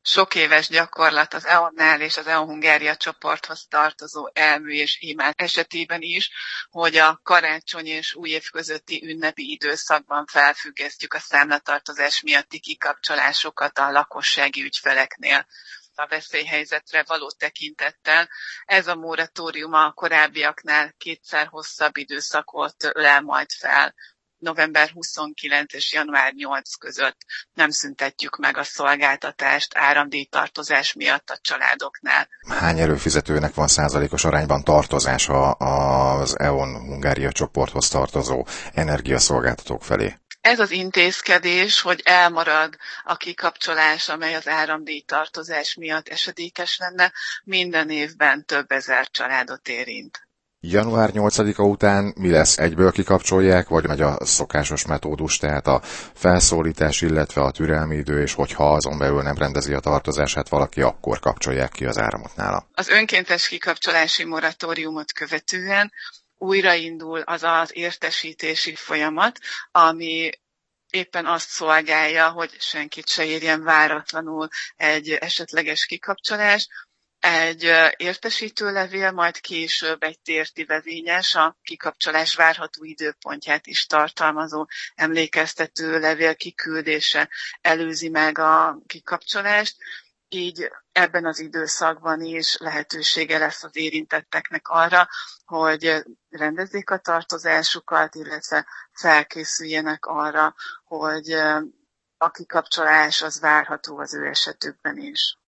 Sok éves gyakorlat az EON-nál és az EON Hungária csoporthoz tartozó elmű és imát esetében is, hogy a karácsony és új év közötti ünnepi időszakban felfüggesztjük a számlatartozás miatti kikapcsolásokat a lakossági ügyfeleknél a veszélyhelyzetre való tekintettel. Ez a moratórium a korábbiaknál kétszer hosszabb időszakot ölel majd fel. November 29 és január 8 között nem szüntetjük meg a szolgáltatást áramdíjtartozás miatt a családoknál. Hány előfizetőnek van százalékos arányban tartozása az EON Hungária csoporthoz tartozó energiaszolgáltatók felé? Ez az intézkedés, hogy elmarad a kikapcsolás, amely az áramdíjtartozás miatt esedékes lenne, minden évben több ezer családot érint. Január 8-a után mi lesz? Egyből kikapcsolják, vagy megy a szokásos metódus, tehát a felszólítás, illetve a türelmi idő, és hogyha azon belül nem rendezi a tartozását valaki, akkor kapcsolják ki az áramot nála? Az önkéntes kikapcsolási moratóriumot követően újraindul az értesítési folyamat, ami éppen azt szolgálja, hogy senkit se érjen váratlanul egy esetleges kikapcsolás. Egy értesítőlevél, majd később egy tértivevényes, a kikapcsolás várható időpontját is tartalmazó emlékeztető levél kiküldése előzi meg a kikapcsolást. Így ebben az időszakban is lehetősége lesz az érintetteknek arra, hogy rendezzék a tartozásukat, illetve felkészüljenek arra, hogy a kikapcsolás az várható az ő esetükben is.